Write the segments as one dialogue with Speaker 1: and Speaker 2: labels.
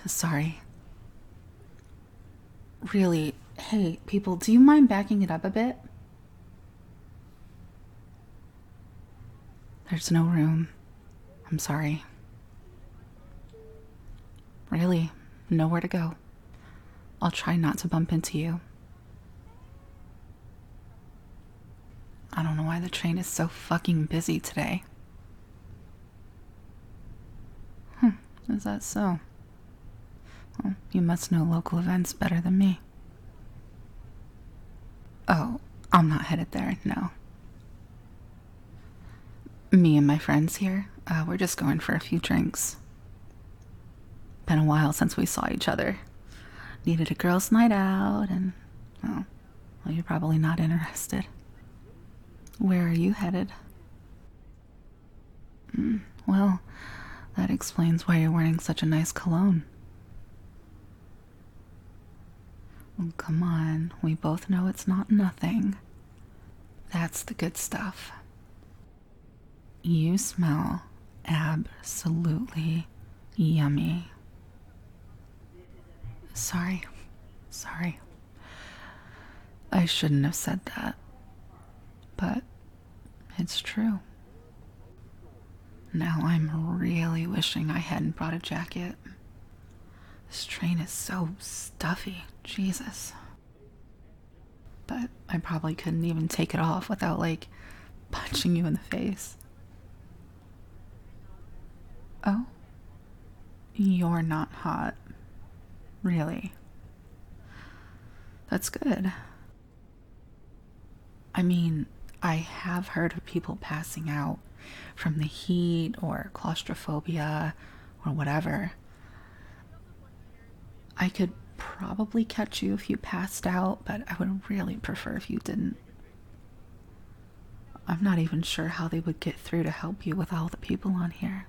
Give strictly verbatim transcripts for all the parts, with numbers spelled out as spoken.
Speaker 1: Sorry. Really, hey, people, do you mind backing it up a bit? There's no room. I'm sorry. Really, nowhere to go. I'll try not to bump into you. I don't know why the train is so fucking busy today. Hmm, is that so? Well, you must know local events better than me. Oh, I'm not headed there, no. Me and my friends here, uh, we're just going for a few drinks. Been a while since we saw each other. Needed a girls' night out, and, oh, well, you're probably not interested. Where are you headed? Mm, well, that explains why you're wearing such a nice cologne. Oh, come on, we both know it's not nothing. That's the good stuff. You smell absolutely yummy. Sorry, sorry. I shouldn't have said that, but it's true. Now I'm really wishing I hadn't brought a jacket. This train is so stuffy, Jesus. But I probably couldn't even take it off without, like, punching you in the face. Oh? You're not hot. Really? That's good. I mean, I have heard of people passing out from the heat or claustrophobia or whatever. I could probably catch you if you passed out, but I would really prefer if you didn't. I'm not even sure how they would get through to help you with all the people on here.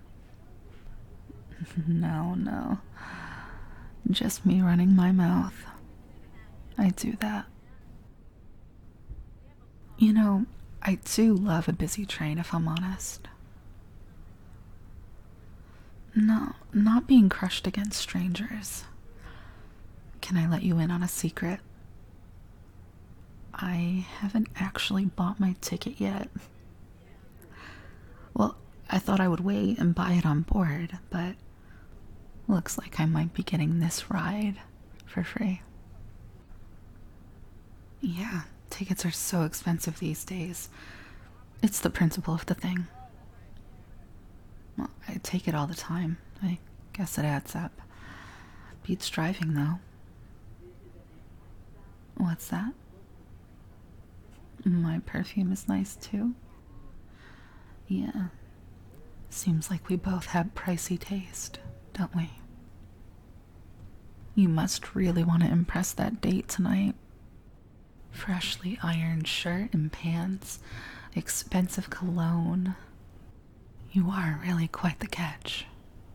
Speaker 1: No, no. Just me running my mouth. I do that. You know, I do love a busy train, if I'm honest. No, not being crushed against strangers. Can I let you in on a secret? I haven't actually bought my ticket yet. Well, I thought I would wait and buy it on board, but looks like I might be getting this ride for free. Yeah, tickets are so expensive these days. It's the principle of the thing. Well, I take it all the time. I guess it adds up. Beats driving, though. What's that? My perfume is nice, too. Yeah. Seems like we both have pricey taste, don't we? You must really want to impress that date tonight. Freshly ironed shirt and pants, expensive cologne. You are really quite the catch.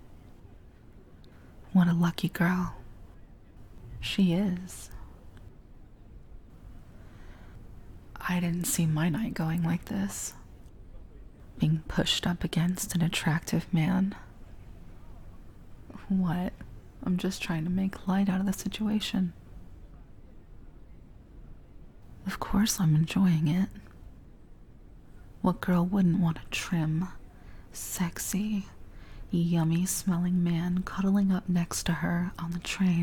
Speaker 1: What a lucky girl. She is. I didn't see my night going like this. Being pushed up against an attractive man. What? I'm just trying to make light out of the situation. Of course I'm enjoying it. What girl wouldn't want a trim, sexy, yummy smelling man cuddling up next to her on the train?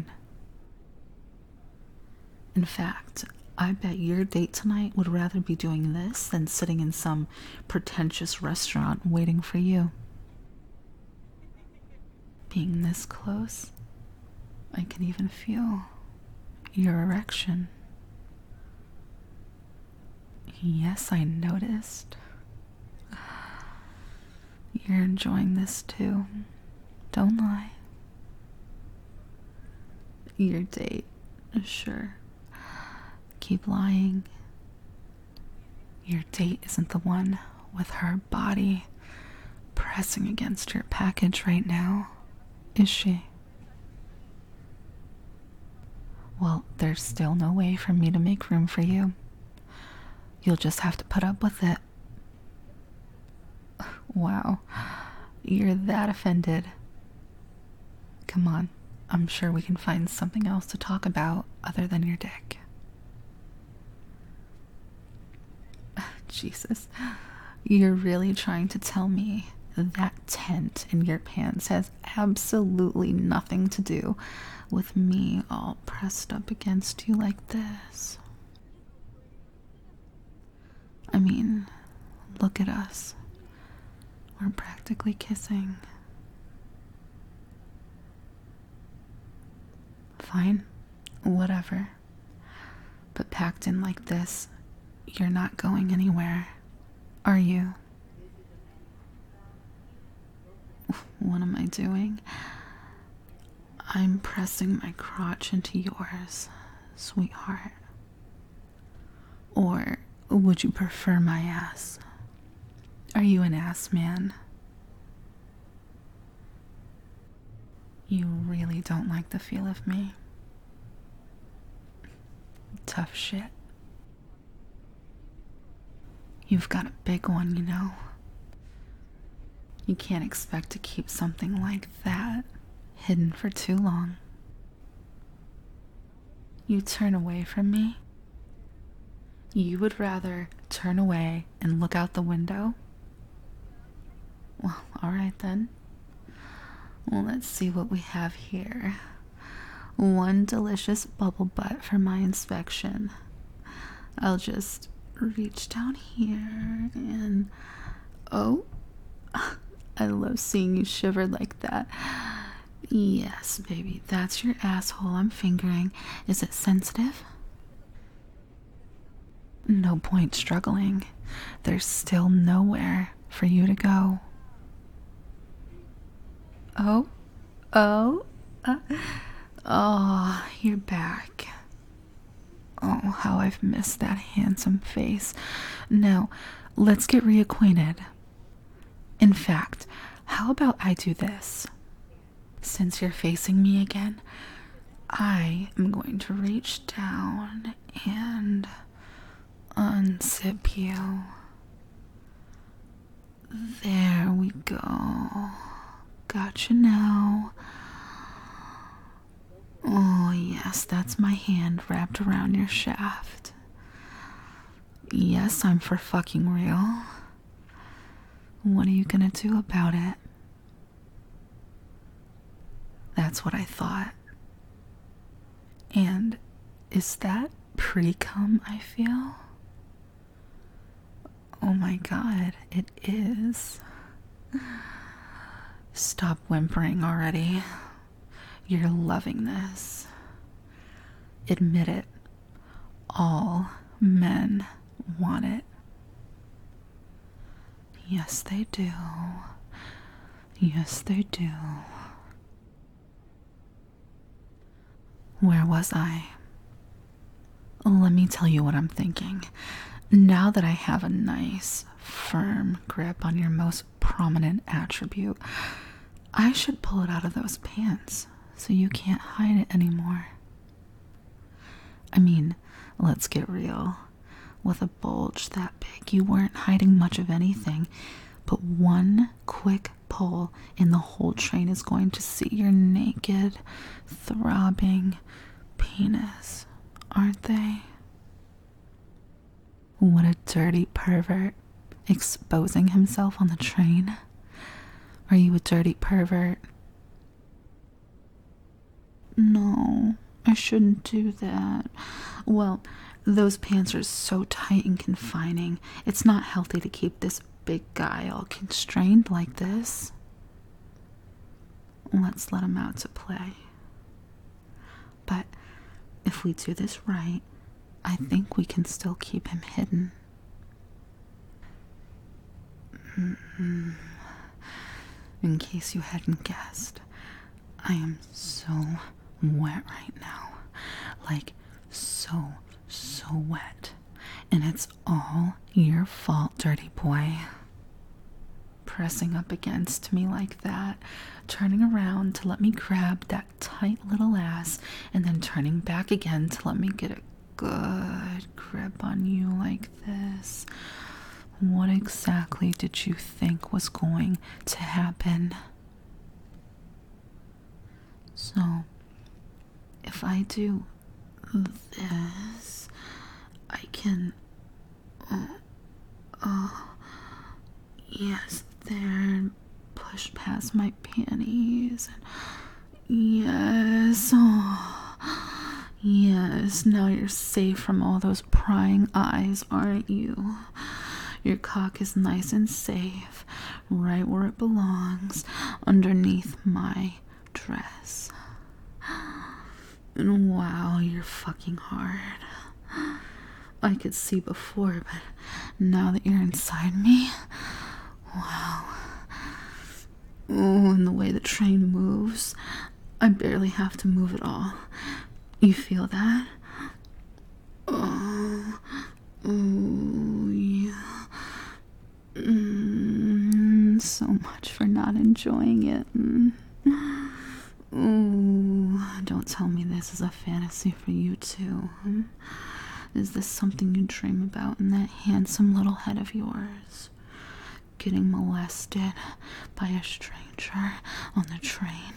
Speaker 1: In fact, I bet your date tonight would rather be doing this than sitting in some pretentious restaurant waiting for you. Being this close, I can even feel your erection. Yes, I noticed. You're enjoying this too. Don't lie. Your date, sure. Keep lying. Your date isn't the one with her body pressing against your package right now, is she? Well, there's still no way for me to make room for you. You'll just have to put up with it. Wow, you're that offended. Come on, I'm sure we can find something else to talk about other than your dick. Jesus, you're really trying to tell me that tent in your pants has absolutely nothing to do with me all pressed up against you like this? I mean, look at us. We're practically kissing. Fine, whatever. But packed in like this, you're not going anywhere, are you? What am I doing? I'm pressing my crotch into yours, sweetheart. Or would you prefer my ass? Are you an ass man? You really don't like the feel of me. Tough shit. You've got a big one, you know. You can't expect to keep something like that hidden for too long. You turn away from me? You would rather turn away and look out the window? Well, alright then. Well, let's see what we have here. One delicious bubble butt for my inspection. I'll just reach down here and... Oh, I love seeing you shiver like that. Yes, baby, that's your asshole I'm fingering. Is it sensitive? No point struggling. There's still nowhere for you to go. Oh, oh, uh, oh, you're back. Oh, how I've missed that handsome face. Now, let's get reacquainted. In fact, how about I do this? Since you're facing me again, I am going to reach down and unzip you. There we go. Gotcha now. Oh, yes, that's my hand wrapped around your shaft. Yes, I'm for fucking real. What are you gonna do about it? That's what I thought. And is that pre-cum I feel? Oh my god, it is. Stop whimpering already. You're loving this. Admit it. All men want it. Yes, they do. Yes, they do. Where was I? Let me tell you what I'm thinking. Now that I have a nice, firm grip on your most prominent attribute, I should pull it out of those pants so you can't hide it anymore. I mean, let's get real. With a bulge that big, you weren't hiding much of anything, but one quick pull and the whole train is going to see your naked, throbbing penis, aren't they? What a dirty pervert, exposing himself on the train. Are you a dirty pervert? No, I shouldn't do that. Well, those pants are so tight and confining. It's not healthy to keep this big guy all constrained like this. Let's let him out to play. But if we do this right, I think we can still keep him hidden. Mm-hmm. In case you hadn't guessed, I am so wet right now. Like, so, so wet. And it's all your fault, dirty boy. Pressing up against me like that, turning around to let me grab that tight little ass, and then turning back again to let me get a good grip on you like this. What exactly did you think was going to happen? So, if I do this, I can. Oh, oh yes, there. Push past my panties. Yes. Oh, yes. Now you're safe from all those prying eyes, aren't you? Your cock is nice and safe, right where it belongs, underneath my dress. And wow, you're fucking hard. I could see before, but now that you're inside me, wow. Oh, and the way the train moves, I barely have to move at all. You feel that? Oh, oh yeah. Mm, so much for not enjoying it. Mm. Oh, don't tell me this is a fantasy for you too. Hmm? Is this something you dream about in that handsome little head of yours? Getting molested by a stranger on the train?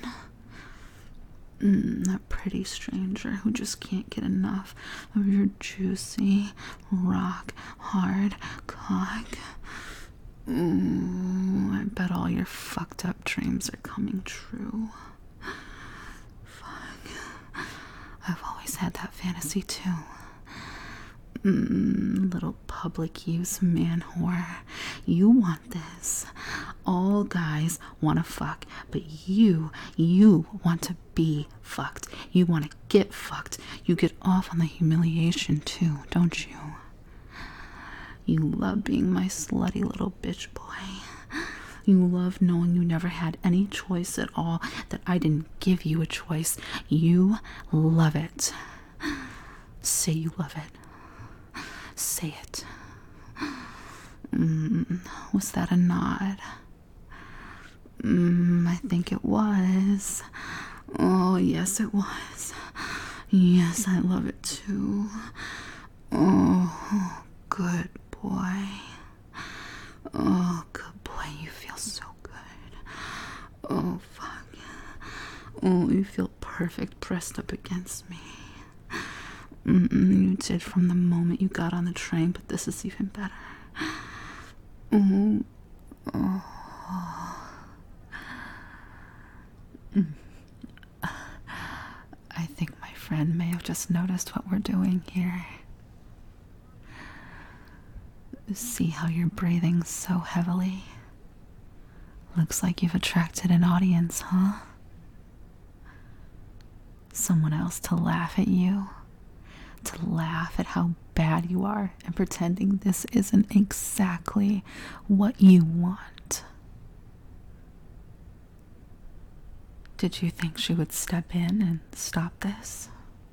Speaker 1: Mm, that pretty stranger who just can't get enough of your juicy, rock hard cock. Ooh, I bet all your fucked up dreams are coming true. Fuck. I've always had that fantasy too. Mm, little public use man whore. You want this. All guys want to fuck, but you, you want to be fucked. You want to get fucked. You get off on the humiliation too, don't you? You love being my slutty little bitch boy. You love knowing you never had any choice at all, that I didn't give you a choice. You love it. Say you love it. Say it. Mm, was that a nod? Mm, I think it was. Oh, yes, it was. Yes, I love it too. Oh, good boy. Oh, good boy, you feel so good. Oh, fuck. Oh, you feel perfect pressed up against me. Mm-mm, you did from the moment you got on the train, but this is even better. Mm. Oh. Mm. I think my friend may have just noticed what we're doing here. See how you're breathing so heavily? Looks like you've attracted an audience, huh? Someone else to laugh at you. To laugh at how bad you are and pretending this isn't exactly what you want. Did you think she would step in and stop this?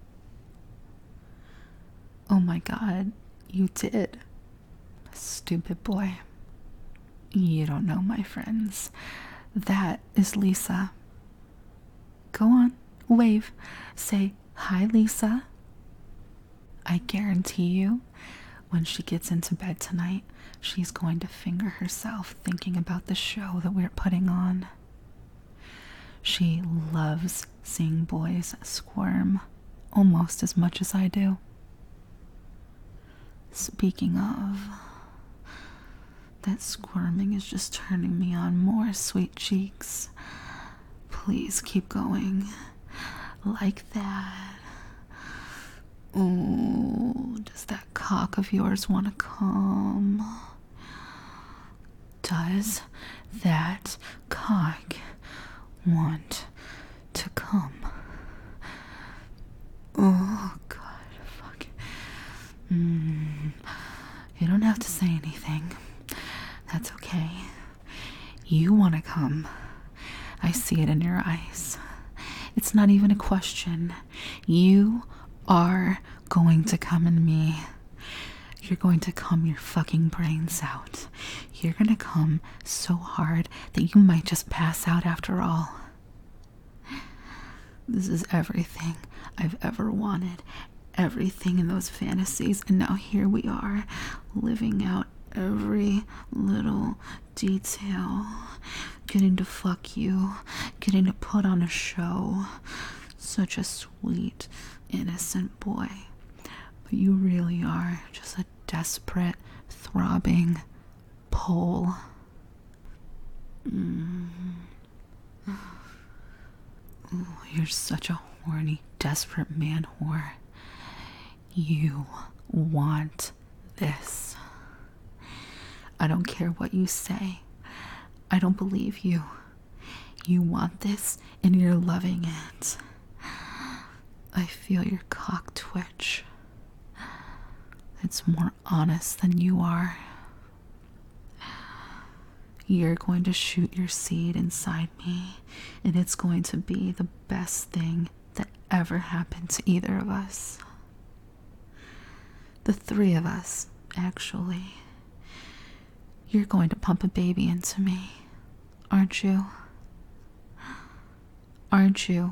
Speaker 1: Oh my God, you did. Stupid boy. You don't know, my friends. That is Lisa. Go on, wave. Say, hi, Lisa. I guarantee you, when she gets into bed tonight, she's going to finger herself thinking about the show that we're putting on. She loves seeing boys squirm almost as much as I do. Speaking of, that squirming is just turning me on more, sweet cheeks. Please keep going. Like that. Oh, does that cock of yours want to come? Does that cock want to come? Oh, God, fuck. Mm, you don't have to say anything. That's okay. You want to come. I see it in your eyes. It's not even a question. You are going to come in me. You're going to come your fucking brains out. You're going to come so hard that you might just pass out after all. This is everything I've ever wanted. Everything in those fantasies. And now here we are, living out every little detail. Getting to fuck you. Getting to put on a show. such a sweet, innocent boy. But you really are just a desperate, throbbing pole. Mm. Ooh, you're such a horny, desperate man whore. You want this. I don't care what you say. I don't believe you. You want this and you're loving it. I feel your cock twitch. It's more honest than you are. You're going to shoot your seed inside me, and it's going to be the best thing that ever happened to either of us. The three of us, actually. You're going to pump a baby into me, aren't you? Aren't you?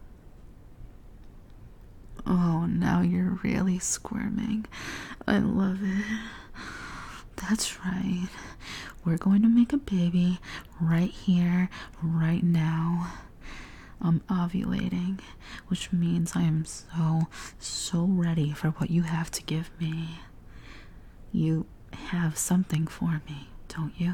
Speaker 1: Oh, now you're really squirming. I love it. That's right. We're going to make a baby right here, right now. I'm ovulating, which means I am so, so ready for what you have to give me. You have something for me, don't you?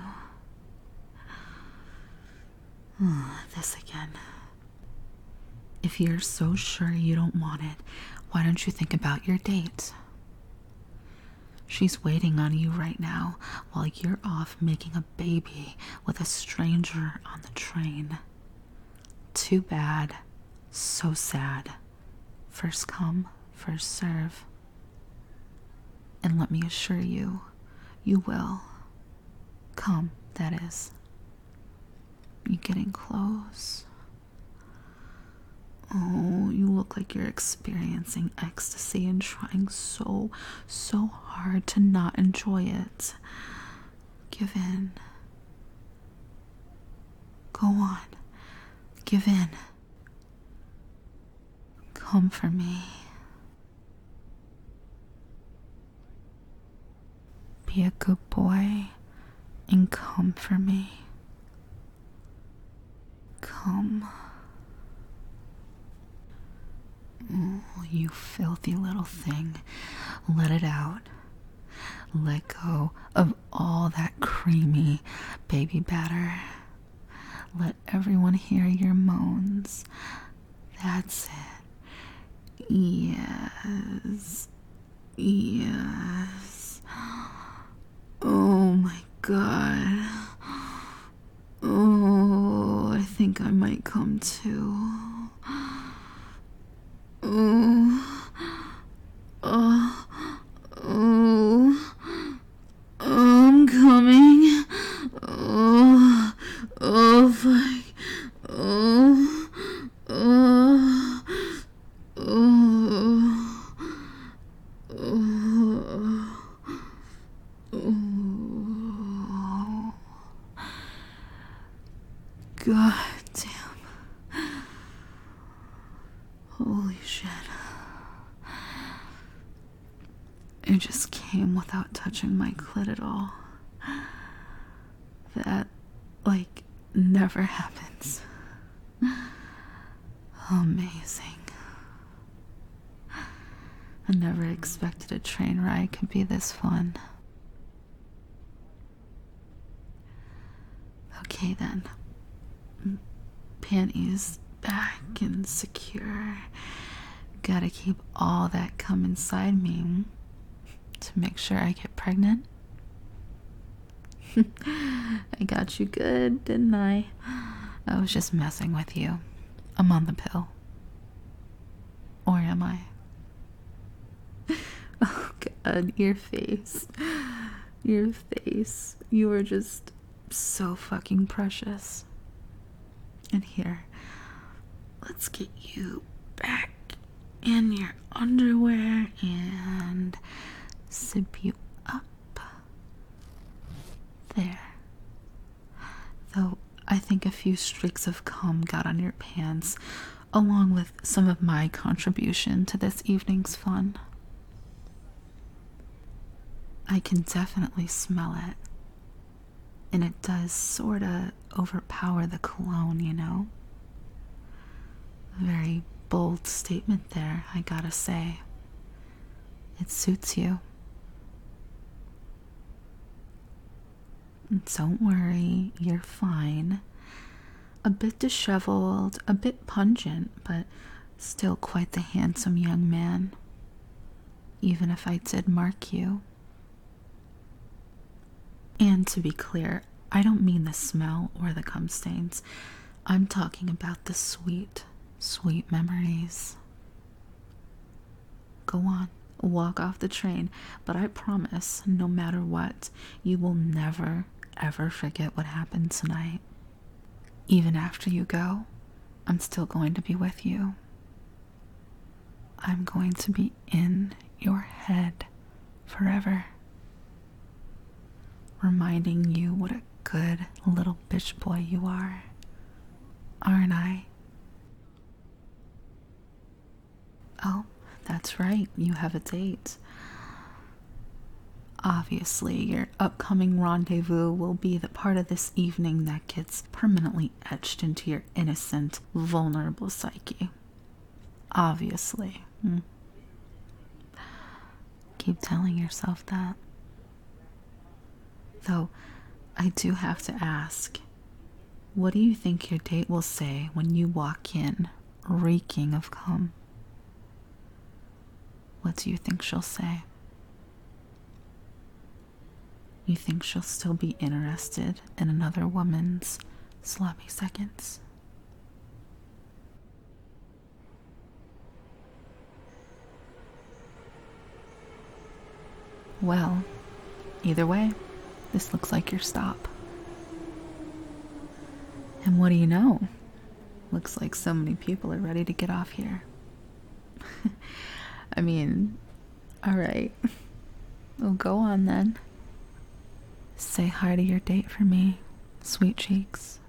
Speaker 1: Oh, this again. If you're so sure you don't want it, why don't you think about your date? She's waiting on you right now while you're off making a baby with a stranger on the train. Too bad. So sad. First come, first serve. And let me assure you, you will. Come, that is. You getting close? Oh, you look like you're experiencing ecstasy and trying so, so hard to not enjoy it. Give in. Go on. Give in. Come for me. Be a good boy and come for me. Come. Oh, you filthy little thing. Let it out. Let go of all that creamy baby batter. Let everyone hear your moans. That's it. Yes. Yes. Oh my God. Oh, I think I might come too. Oh, oh, oh, I'm coming. Oh, oh, fuck. Oh, oh, oh, oh, oh. God damn. Holy shit. It just came without touching my clit at all. That, like, never happens. Amazing. I never expected a train ride could be this fun. Okay then. Panties back and secure. Gotta keep all that cum inside me to make sure I get pregnant. I got you good, didn't I? I was just messing with you. I'm on the pill. Or am I? Oh God, your face. Your face. You are just so fucking precious. And here, let's get you back in your underwear and zip you up. There. Though I think a few streaks of cum got on your pants, along with some of my contribution to this evening's fun. I can definitely smell it. And it does sorta overpower the cologne, you know? Very bold statement there, I gotta say. It suits you. Don't worry, you're fine. A bit disheveled, a bit pungent, but still quite the handsome young man. Even if I did mark you. And to be clear, I don't mean the smell or the cum stains. I'm talking about the sweet, sweet memories. Go on, walk off the train, but I promise, no matter what, you will never, ever forget what happened tonight. Even after you go, I'm still going to be with you. I'm going to be in your head forever, reminding you what a good little bitch boy you are, aren't I? Oh, that's right, you have a date. Obviously, your upcoming rendezvous will be the part of this evening that gets permanently etched into your innocent, vulnerable psyche. Obviously. Hmm. Keep telling yourself that. Though, I do have to ask, what do you think your date will say when you walk in, reeking of cum? What do you think she'll say? You think she'll still be interested in another woman's sloppy seconds? Well, either way, this looks like your stop. And what do you know? Looks like so many people are ready to get off here. I mean, alright. Well, go on then. Say hi to your date for me, sweet cheeks.